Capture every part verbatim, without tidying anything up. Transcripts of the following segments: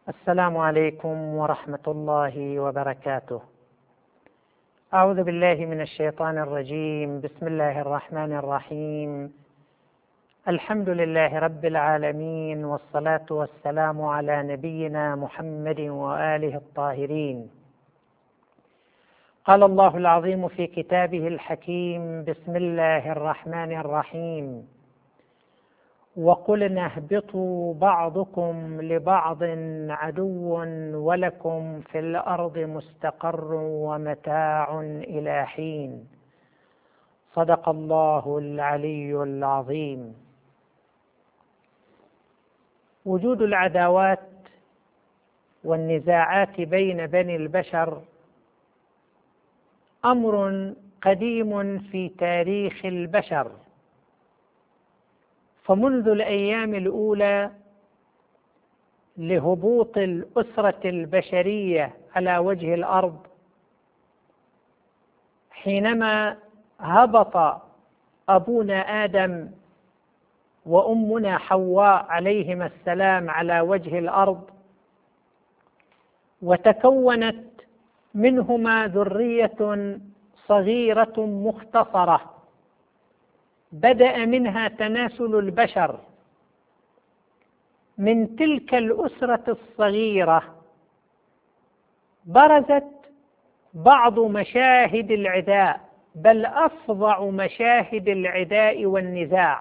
السلام عليكم ورحمة الله وبركاته. أعوذ بالله من الشيطان الرجيم. بسم الله الرحمن الرحيم. الحمد لله رب العالمين، والصلاة والسلام على نبينا محمد وآله الطاهرين. قال الله العظيم في كتابه الحكيم: بسم الله الرحمن الرحيم. وقلنا اهبطوا بعضكم لبعض عدو ولكم في الأرض مستقر ومتاع إلى حين. صدق الله العلي العظيم. وجود العداوات والنزاعات بين بني البشر أمر قديم في تاريخ البشر، فمنذ الأيام الأولى لهبوط الأسرة البشرية على وجه الأرض، حينما هبط أبونا آدم وأمنا حواء عليهما السلام على وجه الأرض، وتكونت منهما ذرية صغيرة مختصرة بدأ منها تناسل البشر. من تلك الأسرة الصغيرة برزت بعض مشاهد العداء، بل أفظع مشاهد العداء والنزاع.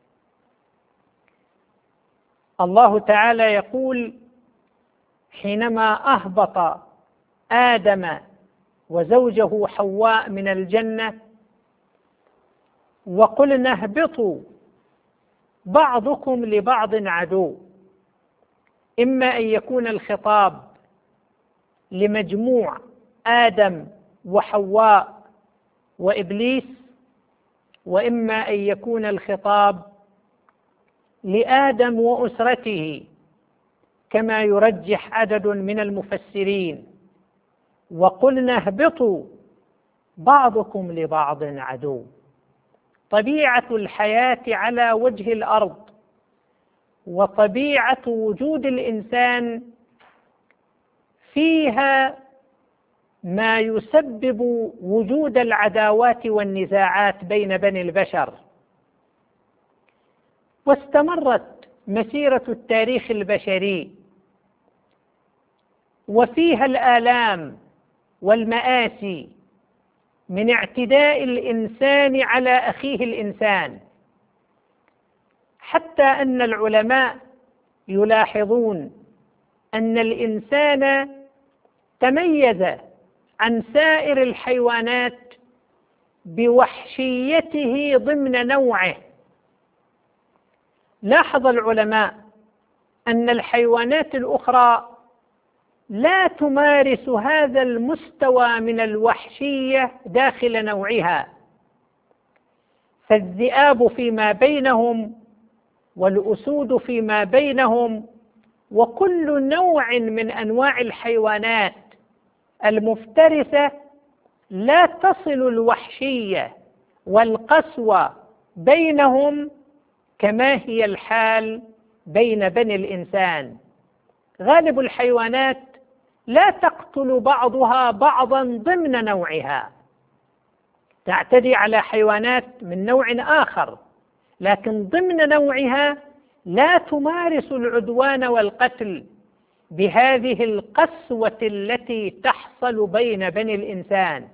الله تعالى يقول حينما أهبط آدم وزوجه حواء من الجنة: وقلنا اهبطوا بعضكم لبعض عدو. إما أن يكون الخطاب لمجموع آدم وحواء وإبليس، وإما أن يكون الخطاب لآدم وأسرته، كما يرجح عدد من المفسرين. وقلنا اهبطوا بعضكم لبعض عدو. طبيعة الحياة على وجه الأرض وطبيعة وجود الإنسان فيها ما يسبب وجود العداوات والنزاعات بين بني البشر. واستمرت مسيرة التاريخ البشري وفيها الآلام والمآسي من اعتداء الإنسان على أخيه الإنسان، حتى أن العلماء يلاحظون أن الإنسان تميز عن سائر الحيوانات بوحشيته ضمن نوعه. لاحظ العلماء أن الحيوانات الأخرى لا تمارس هذا المستوى من الوحشية داخل نوعها، فالذئاب فيما بينهم والأسود فيما بينهم، وكل نوع من أنواع الحيوانات المفترسة لا تصل الوحشية والقسوة بينهم كما هي الحال بين بني الإنسان. غالب الحيوانات لا تقتل بعضها بعضا ضمن نوعها، تعتدي على حيوانات من نوع آخر، لكن ضمن نوعها لا تمارس العدوان والقتل بهذه القسوة التي تحصل بين بني الإنسان.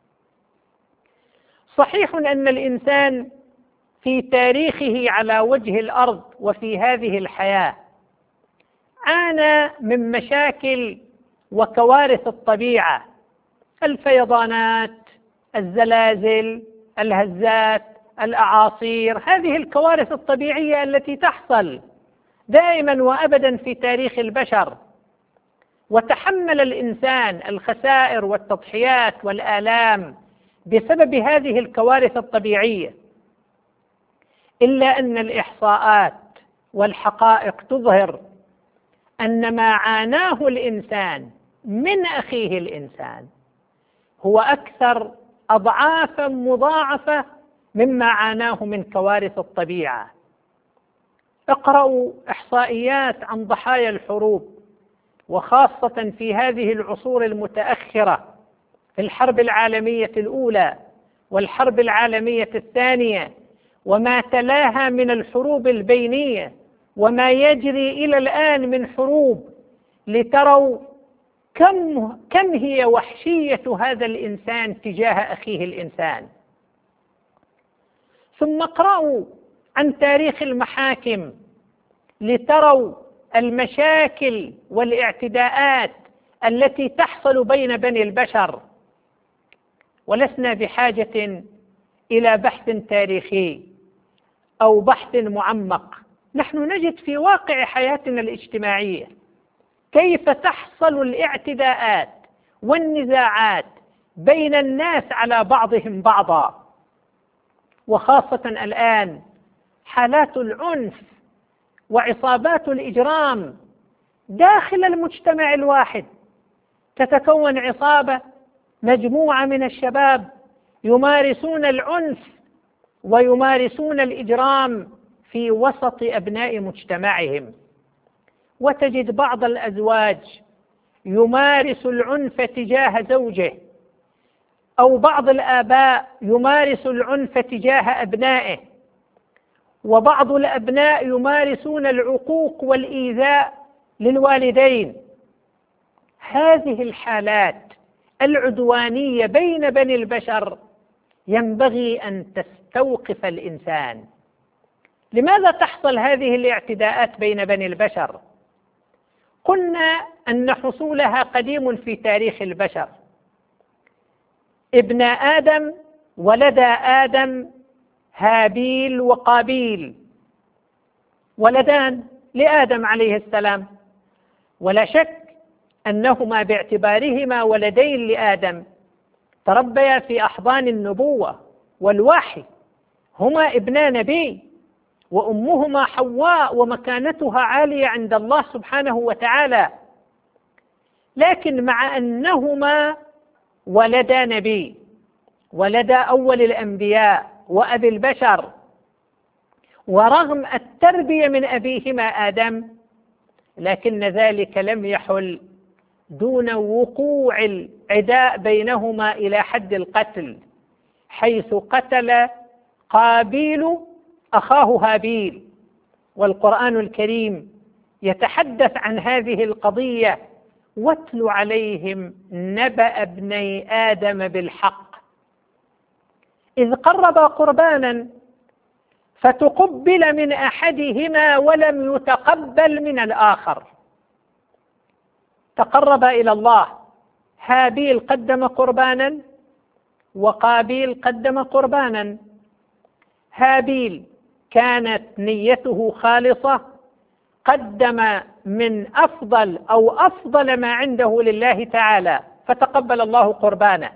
صحيح أن الإنسان في تاريخه على وجه الأرض وفي هذه الحياة عانى من مشاكل وكوارث الطبيعة: الفيضانات، الزلازل، الهزات، الأعاصير. هذه الكوارث الطبيعية التي تحصل دائما وأبدا في تاريخ البشر، وتحمل الإنسان الخسائر والتضحيات والآلام بسبب هذه الكوارث الطبيعية. إلا أن الإحصاءات والحقائق تظهر أن ما عاناه الإنسان من أخيه الإنسان هو أكثر أضعافا مضاعفة مما عاناه من كوارث الطبيعة. اقرأوا إحصائيات عن ضحايا الحروب وخاصة في هذه العصور المتأخرة في الحرب العالمية الأولى والحرب العالمية الثانية وما تلاها من الحروب البينية وما يجري إلى الآن من حروب، لتروا كم كم هي وحشية هذا الإنسان تجاه أخيه الإنسان. ثم اقرأوا عن تاريخ المحاكم لتروا المشاكل والاعتداءات التي تحصل بين بني البشر. ولسنا بحاجة إلى بحث تاريخي أو بحث معمق، نحن نجد في واقع حياتنا الاجتماعية كيف تحصل الاعتداءات والنزاعات بين الناس على بعضهم بعضا، وخاصة الآن حالات العنف وعصابات الإجرام داخل المجتمع الواحد. تتكون عصابة، مجموعة من الشباب يمارسون العنف ويمارسون الإجرام في وسط أبناء مجتمعهم، وتجد بعض الأزواج يمارس العنف تجاه زوجه، أو بعض الآباء يمارس العنف تجاه أبنائه، وبعض الأبناء يمارسون العقوق والإيذاء للوالدين. هذه الحالات العدوانية بين بني البشر ينبغي أن تستوقف الإنسان. لماذا تحصل هذه الاعتداءات بين بني البشر؟ قلنا أن حصولها قديم في تاريخ البشر. ابن آدم ولد آدم هابيل وقابيل، ولدان لآدم عليه السلام، ولا شك أنهما باعتبارهما ولدين لآدم تربيا في أحضان النبوة والوحي، هما ابنا نبي، وأمهما حواء ومكانتها عالية عند الله سبحانه وتعالى. لكن مع أنهما ولدا نبي، ولدا أول الأنبياء وأبي البشر، ورغم التربية من أبيهما آدم، لكن ذلك لم يحل دون وقوع العداء بينهما إلى حد القتل، حيث قتل قابيل أخاه هابيل. والقرآن الكريم يتحدث عن هذه القضية: واتل عليهم نبأ ابني آدم بالحق إذ قربا قربانا فتقبل من أحدهما ولم يتقبل من الآخر. تقرب إلى الله، هابيل قدم قربانا وقابيل قدم قربانا. هابيل كانت نيته خالصة، قدم من أفضل أو أفضل ما عنده لله تعالى، فتقبل الله قربانه،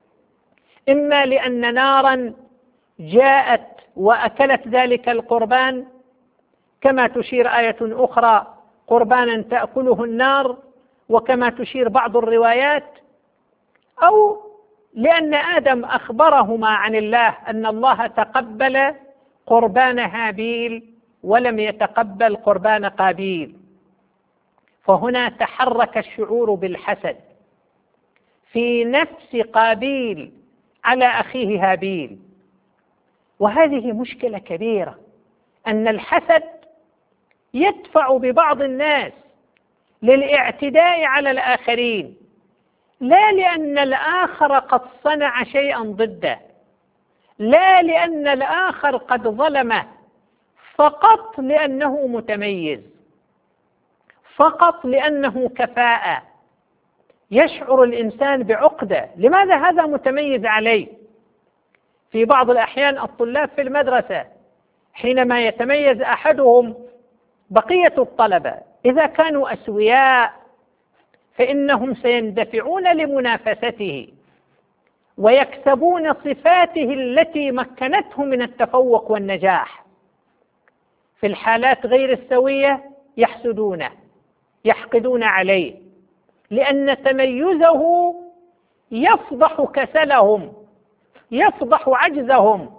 إما لأن نارا جاءت وأكلت ذلك القربان كما تشير آية أخرى قربانا تأكله النار، وكما تشير بعض الروايات، أو لأن آدم أخبرهما عن الله أن الله تقبل قربان هابيل ولم يتقبل قربان قابيل. فهنا تحرك الشعور بالحسد في نفس قابيل على أخيه هابيل، وهذه مشكلة كبيرة، أن الحسد يدفع ببعض الناس للاعتداء على الآخرين، لا لأن الآخر قد صنع شيئا ضده، لا لأن الآخر قد ظلمه، فقط لأنه متميز، فقط لأنه كفاءة. يشعر الإنسان بعقدة، لماذا هذا متميز علي؟ في بعض الأحيان الطلاب في المدرسة حينما يتميز أحدهم، بقية الطلبة إذا كانوا أسوياء فإنهم سيندفعون لمنافسته ويكسبون صفاته التي مكنته من التفوق والنجاح. في الحالات غير السوية يحسدونه، يحقدون عليه، لأن تميزه يفضح كسلهم، يفضح عجزهم.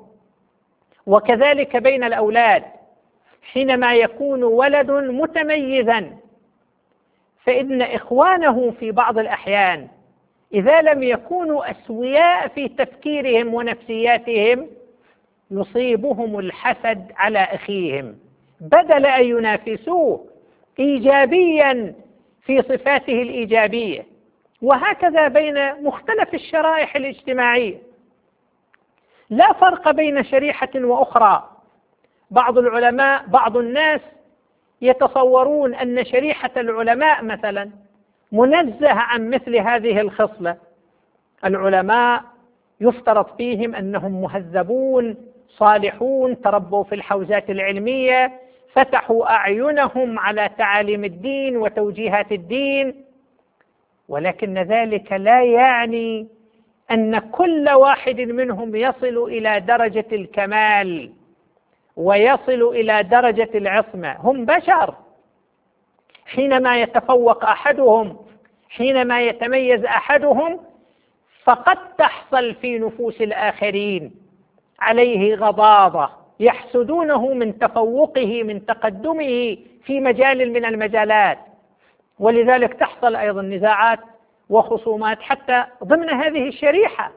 وكذلك بين الأولاد، حينما يكون ولد متميزا فإن إخوانه في بعض الأحيان إذا لم يكونوا أسوياء في تفكيرهم ونفسياتهم يصيبهم الحسد على أخيهم، بدل أن ينافسوه إيجابيا في صفاته الإيجابية. وهكذا بين مختلف الشرائح الاجتماعية، لا فرق بين شريحة وأخرى. بعض العلماء بعض الناس يتصورون أن شريحة العلماء مثلا منزه عن مثل هذه الخصلة. العلماء يفترض فيهم أنهم مهذبون صالحون، تربوا في الحوزات العلمية، فتحوا أعينهم على تعاليم الدين وتوجيهات الدين، ولكن ذلك لا يعني أن كل واحد منهم يصل إلى درجة الكمال ويصل إلى درجة العصمة. هم بشر، حينما يتفوق أحدهم، حينما يتميز أحدهم، فقد تحصل في نفوس الآخرين عليه غضاضة، يحسدونه من تفوقه من تقدمه في مجال من المجالات، ولذلك تحصل أيضا نزاعات وخصومات حتى ضمن هذه الشريحة.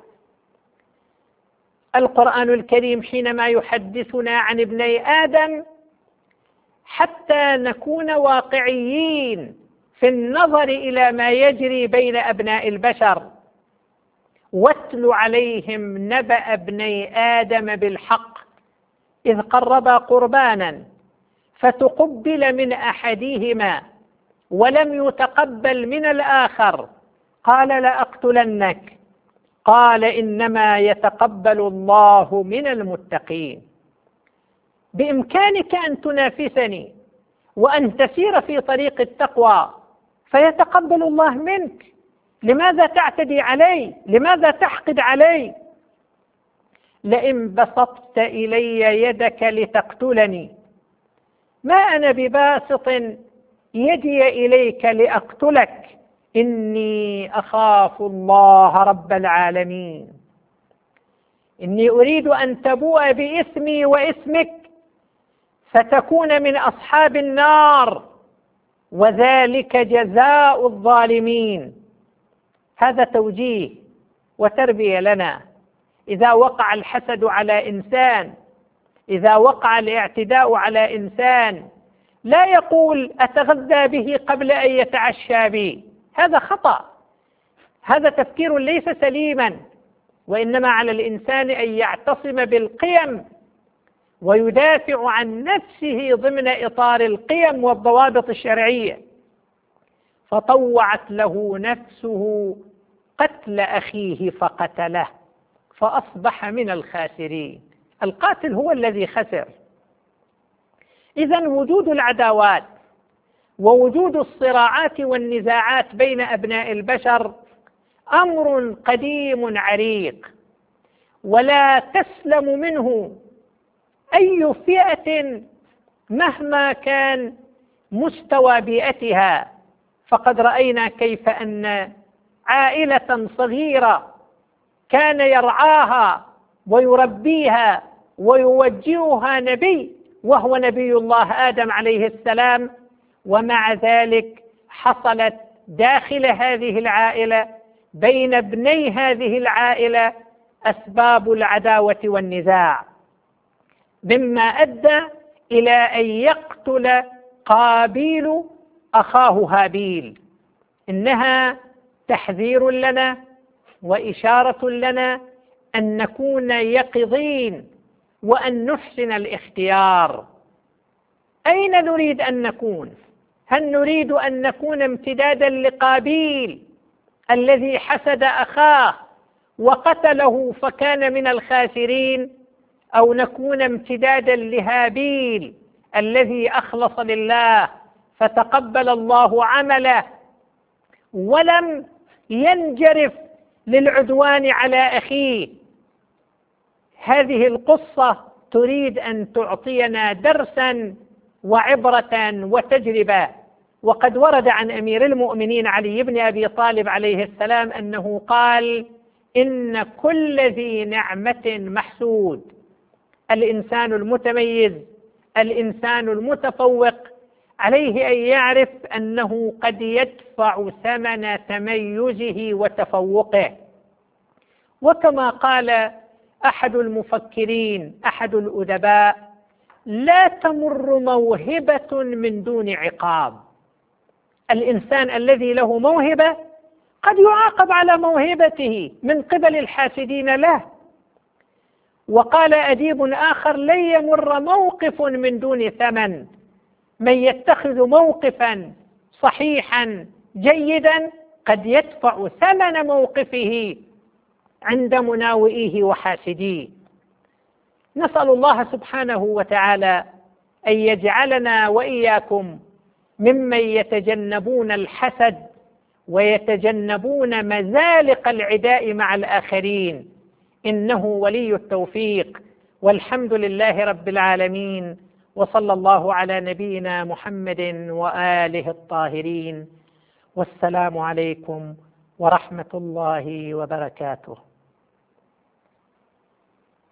القرآن الكريم حينما يحدثنا عن ابني آدم حتى نكون واقعيين في النظر إلى ما يجري بين أبناء البشر، واتل عليهم نبأ ابني آدم بالحق إذ قربا قربانا فتقبل من أحدهما ولم يتقبل من الآخر قال لأقتلنك قال إنما يتقبل الله من المتقين. بإمكانك أن تنافسني وأن تسير في طريق التقوى فيتقبل الله منك، لماذا تعتدي علي؟ لماذا تحقد علي؟ لئن بسطت إلي يدك لتقتلني ما أنا بباسط يدي إليك لأقتلك إني أخاف الله رب العالمين. إني أريد أن تبوء بإثمي وإثمك فتكون من أصحاب النار وذلك جزاء الظالمين. هذا توجيه وتربية لنا. إذا وقع الحسد على إنسان، إذا وقع الاعتداء على إنسان، لا يقول أتغذى به قبل أن يتعشى بي، هذا خطأ، هذا تفكير ليس سليما، وإنما على الإنسان أن يعتصم بالقيم ويدافع عن نفسه ضمن إطار القيم والضوابط الشرعية. فطوعت له نفسه قتل أخيه فقتله فأصبح من الخاسرين. القاتل هو الذي خسر. إذن وجود العداوات ووجود الصراعات والنزاعات بين أبناء البشر أمر قديم عريق، ولا تسلم منه أي فئة مهما كان مستوى بيئتها. فقد رأينا كيف أن عائلة صغيرة كان يرعاها ويربيها ويوجهها نبي وهو نبي الله آدم عليه السلام، ومع ذلك حصلت داخل هذه العائلة بين ابني هذه العائلة أسباب العداوة والنزاع، مما أدى إلى أن يقتل قابيل أخاه هابيل. إنها تحذير لنا وإشارة لنا أن نكون يقظين وأن نحسن الاختيار. أين نريد أن نكون؟ هل نريد أن نكون امتدادا لقابيل الذي حسد أخاه وقتله فكان من الخاسرين، أو نكون امتدادا لهابيل الذي أخلص لله فتقبل الله عمله ولم ينجرف للعدوان على أخيه؟ هذه القصة تريد أن تعطينا درسا وعبرة وتجربة. وقد ورد عن أمير المؤمنين علي بن أبي طالب عليه السلام أنه قال: إن كل ذي نعمة محسود. الإنسان المتميز، الإنسان المتفوق عليه أن يعرف أنه قد يدفع ثمن تميزه وتفوقه. وكما قال أحد المفكرين أحد الأدباء: لا تمر موهبة من دون عقاب. الإنسان الذي له موهبة قد يعاقب على موهبته من قبل الحاسدين له. وقال أديب آخر: لن يمر موقف من دون ثمن. من يتخذ موقفا صحيحا جيدا قد يدفع ثمن موقفه عند مناوئيه وحاسديه. نسأل الله سبحانه وتعالى أن يجعلنا وإياكم ممن يتجنبون الحسد ويتجنبون مزالق العداء مع الآخرين، إنه ولي التوفيق. والحمد لله رب العالمين، وصلى الله على نبينا محمد وآله الطاهرين، والسلام عليكم ورحمة الله وبركاته.